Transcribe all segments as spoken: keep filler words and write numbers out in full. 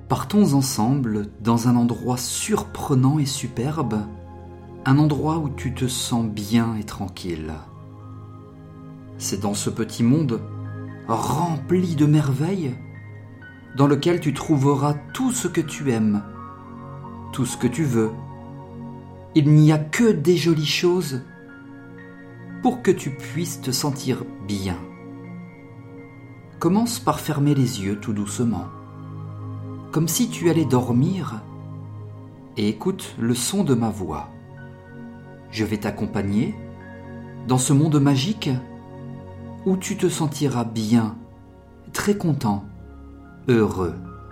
Partons ensemble dans un endroit surprenant et superbe, un endroit où tu te sens bien et tranquille. C'est dans ce petit monde rempli de merveilles, dans lequel tu trouveras tout ce que tu aimes, tout ce que tu veux. Il n'y a que des jolies choses pour que tu puisses te sentir bien. Commence par fermer les yeux tout doucement, comme si tu allais dormir, et écoute le son de ma voix. Je vais t'accompagner dans ce monde magique où tu te sentiras bien, très content, heureux.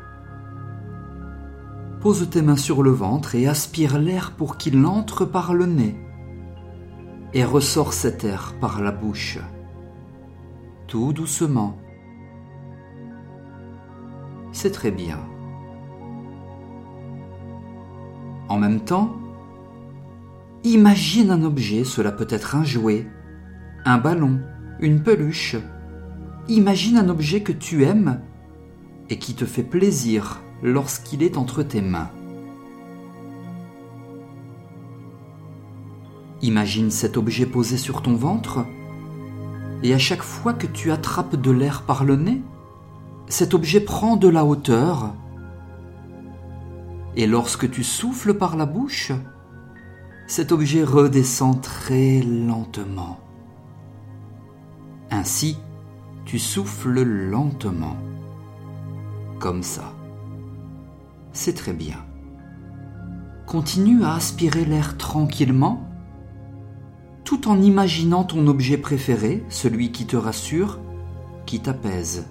Pose tes mains sur le ventre et aspire l'air pour qu'il entre par le nez et ressort cet air par la bouche, tout doucement. C'est très bien. En même temps, imagine un objet, cela peut être un jouet, un ballon, une peluche. Imagine un objet que tu aimes et qui te fait plaisir lorsqu'il est entre tes mains. Imagine cet objet posé sur ton ventre et à chaque fois que tu attrapes de l'air par le nez, cet objet prend de la hauteur. Et lorsque tu souffles par la bouche, cet objet redescend très lentement. Ainsi, tu souffles lentement. Comme ça. C'est très bien. Continue à aspirer l'air tranquillement, tout en imaginant ton objet préféré, celui qui te rassure, qui t'apaise.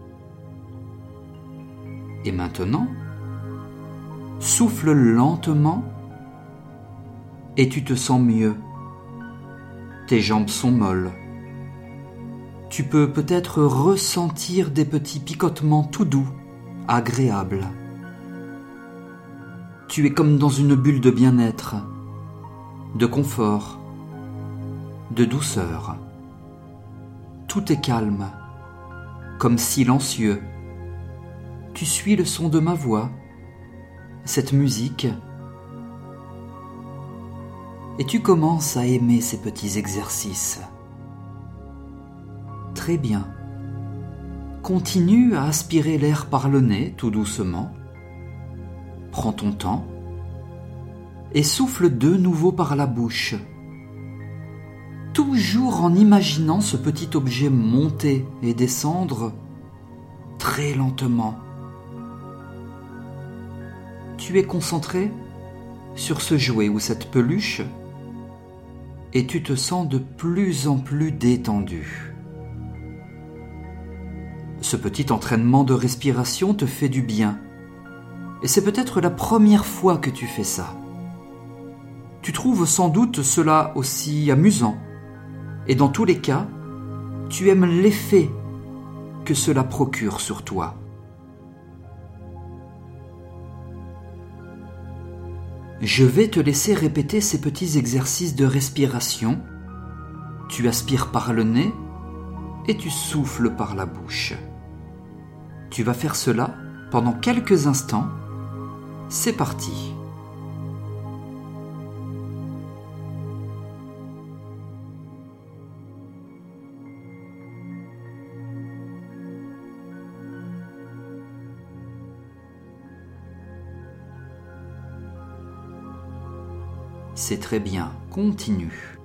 Et maintenant, souffle lentement et tu te sens mieux. Tes jambes sont molles. Tu peux peut-être ressentir des petits picotements tout doux, agréables. Tu es comme dans une bulle de bien-être, de confort, de douceur. Tout est calme, comme silencieux. Tu suis le son de ma voix, cette musique, et tu commences à aimer ces petits exercices. Très bien. Continue à aspirer l'air par le nez tout doucement. Prends ton temps et souffle de nouveau par la bouche, toujours en imaginant ce petit objet monter et descendre très lentement. Tu es concentré sur ce jouet ou cette peluche et tu te sens de plus en plus détendu. Ce petit entraînement de respiration te fait du bien et c'est peut-être la première fois que tu fais ça. Tu trouves sans doute cela aussi amusant et dans tous les cas, tu aimes l'effet que cela procure sur toi. Je vais te laisser répéter ces petits exercices de respiration. Tu aspires par le nez et tu souffles par la bouche. Tu vas faire cela pendant quelques instants. C'est parti. C'est très bien, continue.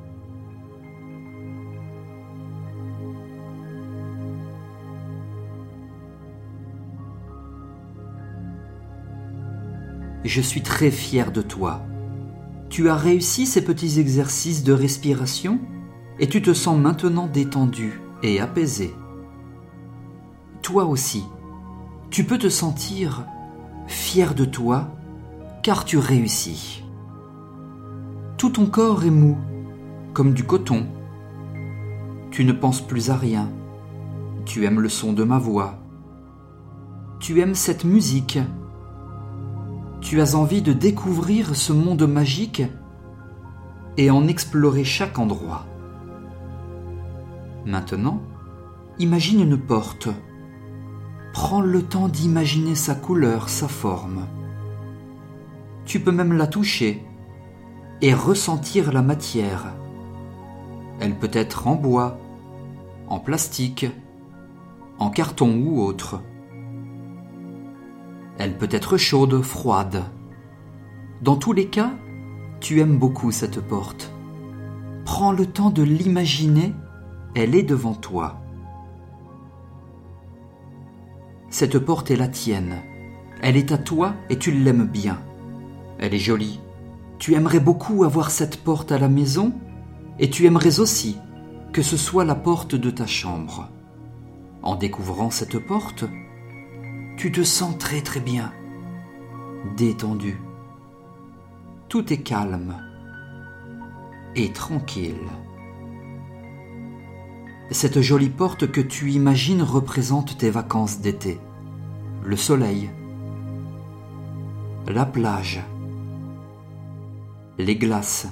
Je suis très fier de toi. Tu as réussi ces petits exercices de respiration et tu te sens maintenant détendu et apaisé. Toi aussi, tu peux te sentir fier de toi car tu réussis. Tout ton corps est mou, comme du coton. Tu ne penses plus à rien. Tu aimes le son de ma voix. Tu aimes cette musique. Tu as envie de découvrir ce monde magique et en explorer chaque endroit. Maintenant, imagine une porte. Prends le temps d'imaginer sa couleur, sa forme. Tu peux même la toucher et ressentir la matière. Elle peut être en bois, en plastique, en carton ou autre. Elle peut être chaude, froide. Dans tous les cas, tu aimes beaucoup cette porte. Prends le temps de l'imaginer, elle est devant toi. Cette porte est la tienne. Elle est à toi et tu l'aimes bien. Elle est jolie. Tu aimerais beaucoup avoir cette porte à la maison et tu aimerais aussi que ce soit la porte de ta chambre. En découvrant cette porte, tu te sens très très bien, détendu. Tout est calme et tranquille. Cette jolie porte que tu imagines représente tes vacances d'été, le soleil, la plage, les glaces,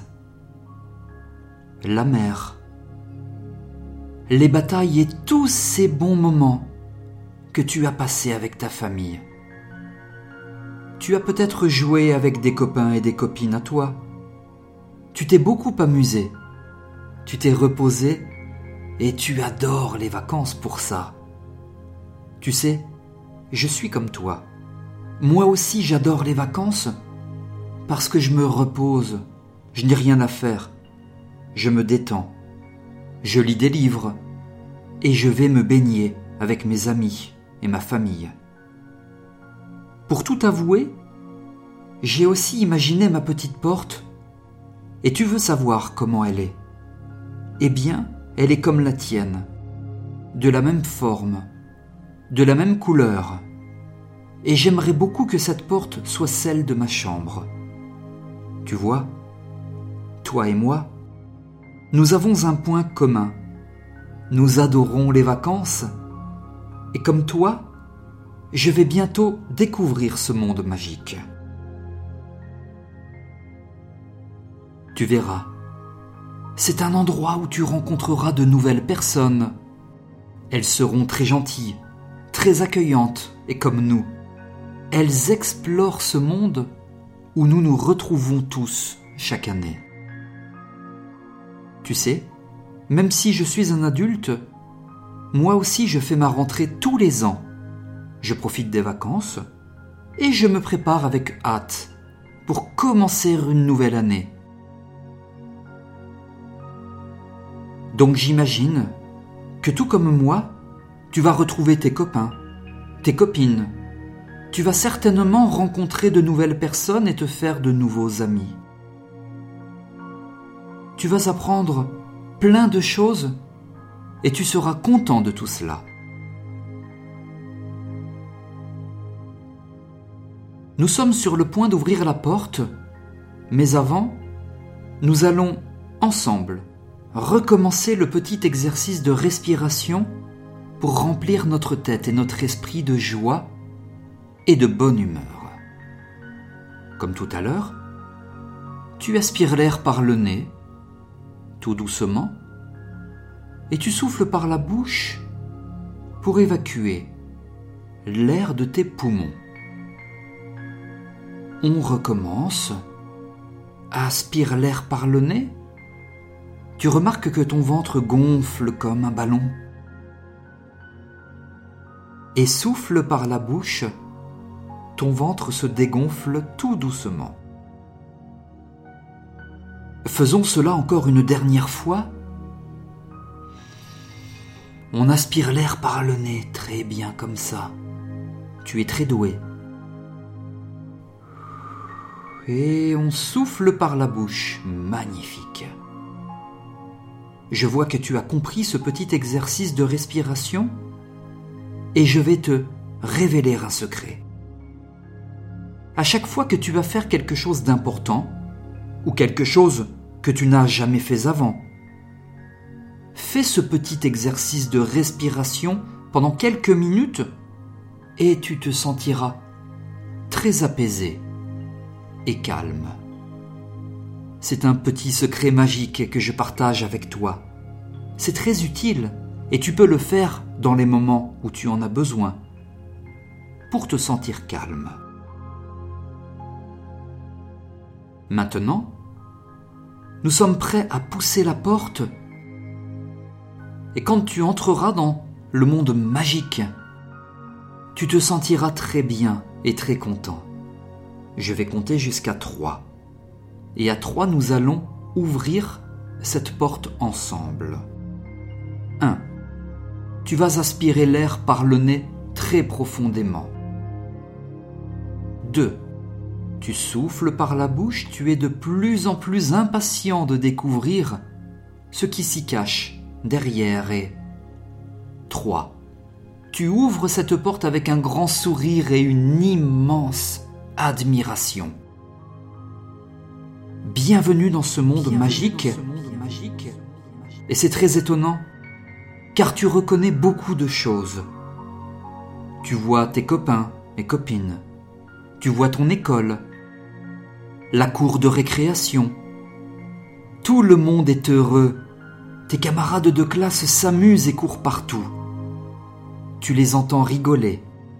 la mer, les batailles et tous ces bons moments que tu as passés avec ta famille. Tu as peut-être joué avec des copains et des copines à toi. Tu t'es beaucoup amusé. Tu t'es reposé et tu adores les vacances pour ça. Tu sais, je suis comme toi. Moi aussi j'adore les vacances parce que je me repose, je n'ai rien à faire. Je me détends, je lis des livres et je vais me baigner avec mes amis et ma famille. Pour tout avouer, j'ai aussi imaginé ma petite porte et tu veux savoir comment elle est. Eh bien, elle est comme la tienne, de la même forme, de la même couleur, et j'aimerais beaucoup que cette porte soit celle de ma chambre. Tu vois, toi et moi, nous avons un point commun. Nous adorons les vacances, et comme toi, je vais bientôt découvrir ce monde magique. Tu verras, c'est un endroit où tu rencontreras de nouvelles personnes. Elles seront très gentilles, très accueillantes et comme nous. Elles explorent ce monde où nous nous retrouvons tous chaque année. Tu sais, même si je suis un adulte, moi aussi je fais ma rentrée tous les ans. Je profite des vacances et je me prépare avec hâte pour commencer une nouvelle année. Donc j'imagine que tout comme moi, tu vas retrouver tes copains, tes copines. Tu vas certainement rencontrer de nouvelles personnes et te faire de nouveaux amis. Tu vas apprendre plein de choses et tu seras content de tout cela. Nous sommes sur le point d'ouvrir la porte, mais avant, nous allons ensemble recommencer le petit exercice de respiration pour remplir notre tête et notre esprit de joie et de bonne humeur. Comme tout à l'heure, tu aspires l'air par le nez, tout doucement, et tu souffles par la bouche pour évacuer l'air de tes poumons. On recommence. Aspire l'air par le nez. Tu remarques que ton ventre gonfle comme un ballon. Et souffle par la bouche. Ton ventre se dégonfle tout doucement. Faisons cela encore une dernière fois. On aspire l'air par le nez, très bien comme ça. Tu es très doué. Et on souffle par la bouche, magnifique. Je vois que tu as compris ce petit exercice de respiration et je vais te révéler un secret. À chaque fois que tu vas faire quelque chose d'important ou quelque chose que tu n'as jamais fait avant, fais ce petit exercice de respiration pendant quelques minutes et tu te sentiras très apaisé et calme. C'est un petit secret magique que je partage avec toi. C'est très utile et tu peux le faire dans les moments où tu en as besoin. pour te sentir calme. Maintenant, nous sommes prêts à pousser la porte et quand tu entreras dans le monde magique, tu te sentiras très bien et très content. Je vais compter jusqu'à trois. Et à trois, nous allons ouvrir cette porte ensemble. un. Tu vas aspirer l'air par le nez très profondément. deux. Tu souffles par la bouche, tu es de plus en plus impatient de découvrir ce qui s'y cache derrière et... trois. Tu ouvres cette porte avec un grand sourire et une immense admiration. Bienvenue dans ce monde Bienvenue magique. dans ce monde magique. Et c'est très étonnant, car tu reconnais beaucoup de choses. Tu vois tes copains et copines. Tu vois ton école, la cour de récréation. Tout le monde est heureux. Tes camarades de classe s'amusent et courent partout. Tu les entends rigoler.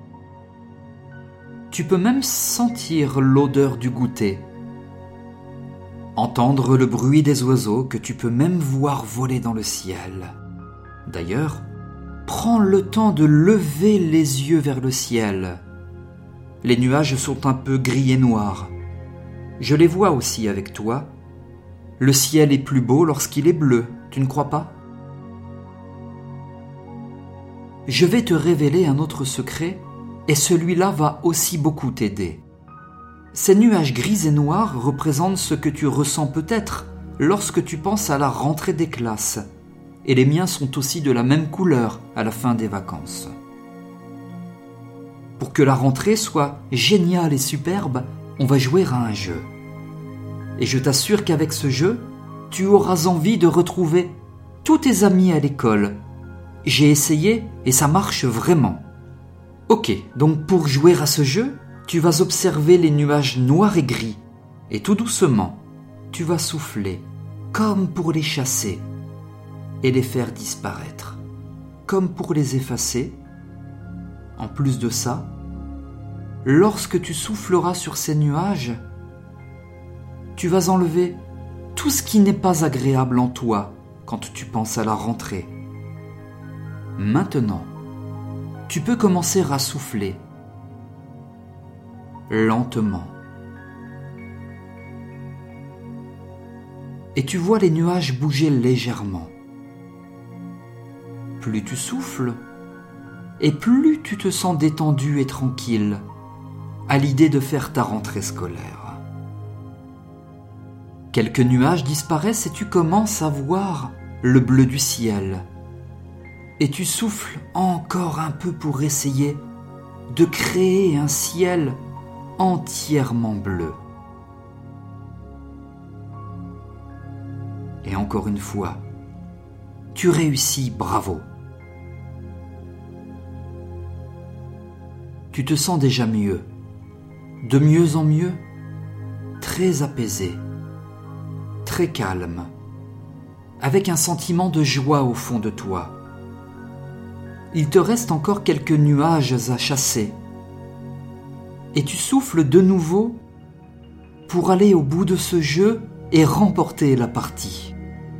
Tu peux même sentir l'odeur du goûter, entendre le bruit des oiseaux que tu peux même voir voler dans le ciel. D'ailleurs, prends le temps de lever les yeux vers le ciel. Les nuages sont un peu gris et noirs. Je les vois aussi avec toi. Le ciel est plus beau lorsqu'il est bleu, tu ne crois pas ? Je vais te révéler un autre secret, et celui-là va aussi beaucoup t'aider. Ces nuages gris et noirs représentent ce que tu ressens peut-être lorsque tu penses à la rentrée des classes, et les miens sont aussi de la même couleur à la fin des vacances. Pour que la rentrée soit géniale et superbe, on va jouer à un jeu. Et je t'assure qu'avec ce jeu, tu auras envie de retrouver tous tes amis à l'école. J'ai essayé et ça marche vraiment. Ok, donc pour jouer à ce jeu, tu vas observer les nuages noirs et gris, et tout doucement, tu vas souffler, comme pour les chasser, et les faire disparaître, comme pour les effacer. En plus de ça, lorsque tu souffleras sur ces nuages, tu vas enlever tout ce qui n'est pas agréable en toi quand tu penses à la rentrée. Maintenant, tu peux commencer à souffler lentement. Et tu vois les nuages bouger légèrement. Plus tu souffles, et plus tu te sens détendu et tranquille à l'idée de faire ta rentrée scolaire. Quelques nuages disparaissent et tu commences à voir le bleu du ciel. Et tu souffles encore un peu pour essayer de créer un ciel entièrement bleu. Et encore une fois, tu réussis, bravo. Tu te sens déjà mieux, de mieux en mieux, très apaisé, très calme, avec un sentiment de joie au fond de toi. Il te reste encore quelques nuages à chasser. Et tu souffles de nouveau pour aller au bout de ce jeu et remporter la partie.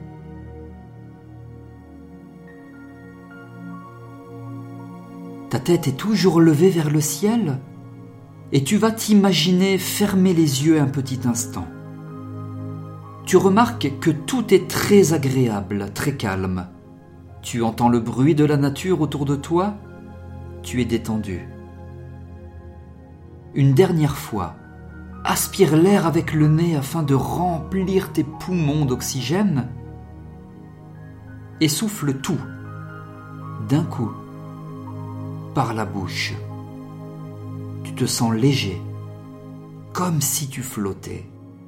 Ta tête est toujours levée vers le ciel et tu vas t'imaginer fermer les yeux un petit instant. Tu remarques que tout est très agréable, très calme. Tu entends le bruit de la nature autour de toi, tu es détendu. Une dernière fois, aspire l'air avec le nez afin de remplir tes poumons d'oxygène et souffle tout, d'un coup, par la bouche. Tu te sens léger, comme si tu flottais.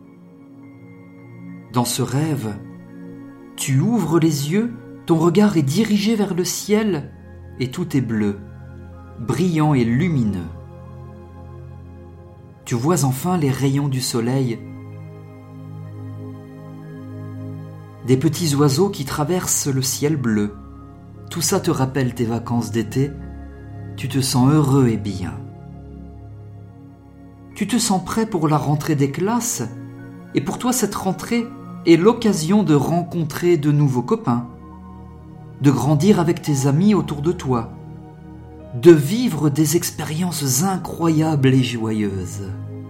Dans ce rêve, tu ouvres les yeux, ton regard est dirigé vers le ciel et tout est bleu, brillant et lumineux. Tu vois enfin les rayons du soleil, des petits oiseaux qui traversent le ciel bleu. Tout ça te rappelle tes vacances d'été, tu te sens heureux et bien. tu te sens prêt pour la rentrée des classes, et pour toi cette rentrée est l'occasion de rencontrer de nouveaux copains, de grandir avec tes amis autour de toi, de vivre des expériences incroyables et joyeuses.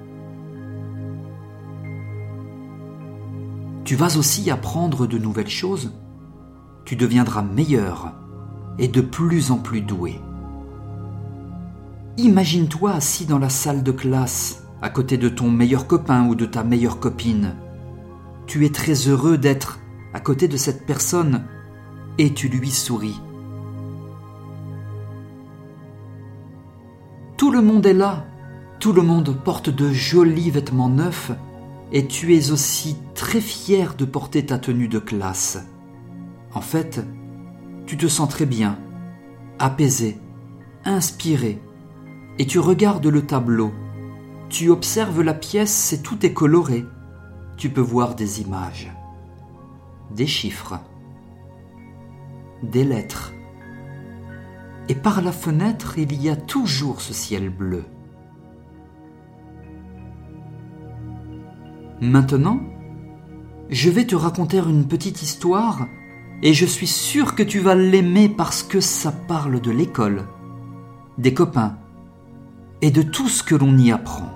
Tu vas aussi apprendre de nouvelles choses, tu deviendras meilleur et de plus en plus doué. Imagine-toi assis dans la salle de classe, à côté de ton meilleur copain ou de ta meilleure copine. Tu es très heureux d'être à côté de cette personne et tu lui souris. Tout le monde est là, tout le monde porte de jolis vêtements neufs et tu es aussi très fier de porter ta tenue de classe. En fait, tu te sens très bien, apaisé, inspiré, et tu regardes le tableau. Tu observes la pièce et tout est coloré. Tu peux voir des images, des chiffres, des lettres. Et par la fenêtre, il y a toujours ce ciel bleu. Maintenant, je vais te raconter une petite histoire et je suis sûr que tu vas l'aimer parce que ça parle de l'école, des copains et de tout ce que l'on y apprend.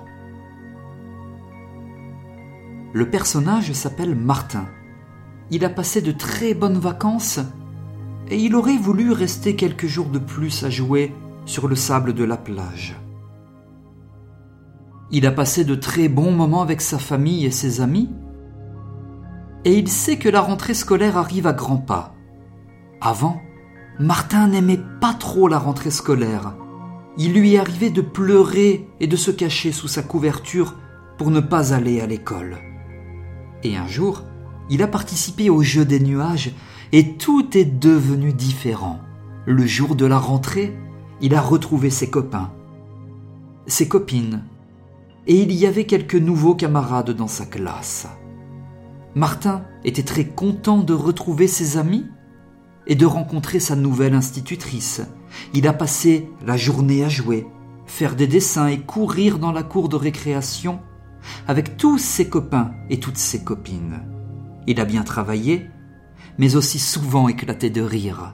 Le personnage s'appelle Martin. Il a passé de très bonnes vacances et il aurait voulu rester quelques jours de plus à jouer sur le sable de la plage. Il a passé de très bons moments avec sa famille et ses amis et il sait que la rentrée scolaire arrive à grands pas. Avant, Martin n'aimait pas trop la rentrée scolaire. Il lui arrivait de pleurer et de se cacher sous sa couverture pour ne pas aller à l'école. Et un jour, il a participé au jeu des nuages et tout est devenu différent. Le jour de la rentrée, il a retrouvé ses copains, ses copines, et il y avait quelques nouveaux camarades dans sa classe. Martin était très content de retrouver ses amis et de rencontrer sa nouvelle institutrice. Il a passé la journée à jouer, faire des dessins et courir dans la cour de récréation avec tous ses copains et toutes ses copines. Il a bien travaillé, mais aussi souvent éclaté de rire.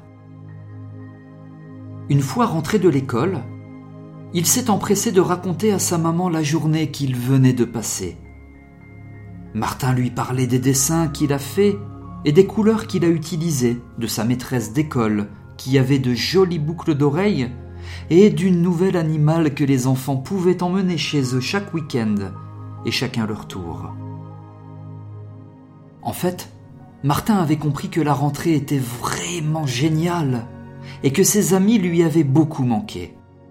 Une fois rentré de l'école, il s'est empressé de raconter à sa maman la journée qu'il venait de passer. Martin lui parlait des dessins qu'il a faits et des couleurs qu'il a utilisées, de sa maîtresse d'école qui avait de jolies boucles d'oreilles et d'une nouvelle animale que les enfants pouvaient emmener chez eux chaque week-end et chacun leur tour. En fait, Martin avait compris que la rentrée était vraiment géniale et que ses amis lui avaient beaucoup manqué.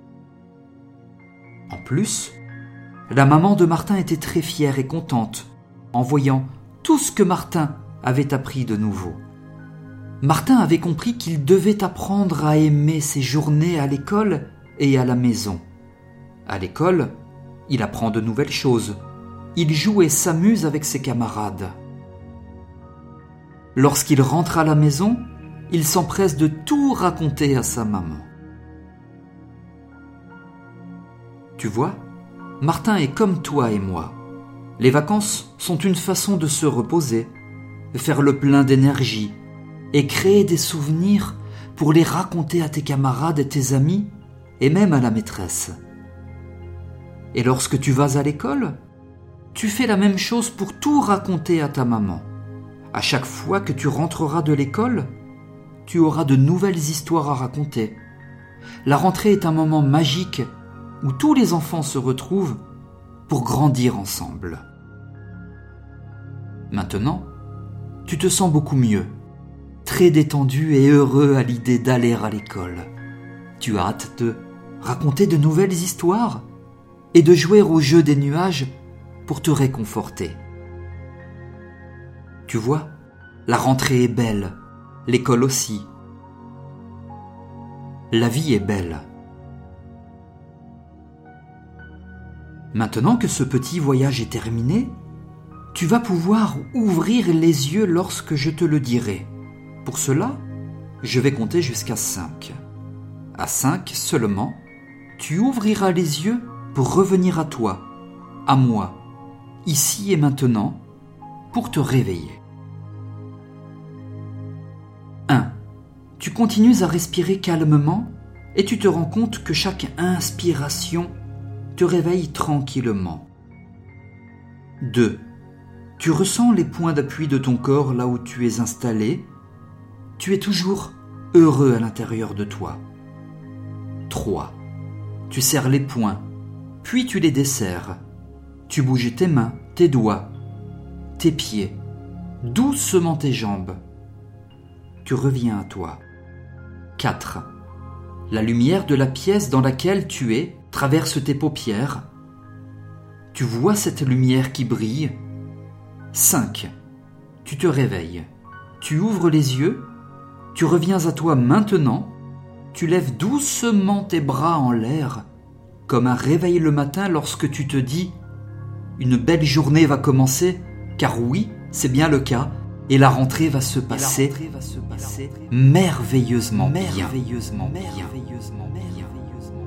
En plus, la maman de Martin était très fière et contente en voyant tout ce que Martin avait appris de nouveau. Martin avait compris qu'il devait apprendre à aimer ses journées à l'école et à la maison. À l'école, il apprend de nouvelles choses. Il joue et s'amuse avec ses camarades. Lorsqu'il rentre à la maison, il s'empresse de tout raconter à sa maman. Tu vois, Martin est comme toi et moi. Les vacances sont une façon de se reposer, faire le plein d'énergie et créer des souvenirs pour les raconter à tes camarades et tes amis et même à la maîtresse. Et lorsque tu vas à l'école, tu fais la même chose pour tout raconter à ta maman. À chaque fois que tu rentreras de l'école, tu auras de nouvelles histoires à raconter. La rentrée est un moment magique où tous les enfants se retrouvent pour grandir ensemble. Maintenant, tu te sens beaucoup mieux, très détendu et heureux à l'idée d'aller à l'école. Tu as hâte de raconter de nouvelles histoires et de jouer au jeu des nuages pour te réconforter. Tu vois, la rentrée est belle, l'école aussi. La vie est belle. Maintenant que ce petit voyage est terminé, tu vas pouvoir ouvrir les yeux lorsque je te le dirai. Pour cela, je vais compter jusqu'à cinq. À cinq seulement, tu ouvriras les yeux pour revenir à toi, à moi, ici et maintenant, pour te réveiller. un. Tu continues à respirer calmement et tu te rends compte que chaque inspiration te réveille tranquillement. deux. Tu ressens les points d'appui de ton corps là où tu es installé. Tu es toujours heureux à l'intérieur de toi. trois. Tu serres les poings, puis tu les desserres. Tu bouges tes mains, tes doigts, tes pieds, doucement tes jambes. Tu reviens à toi. quatre. La lumière de la pièce dans laquelle tu es traverse tes paupières. Tu vois cette lumière qui brille. cinq. Tu te réveilles. Tu ouvres les yeux. Tu reviens à toi maintenant. Tu lèves doucement tes bras en l'air, comme un réveil le matin lorsque tu te dis « Une belle journée va commencer, car oui, c'est bien le cas, et la rentrée va se passer, va se passer merveilleusement, merveilleusement bien. Merveilleusement bien.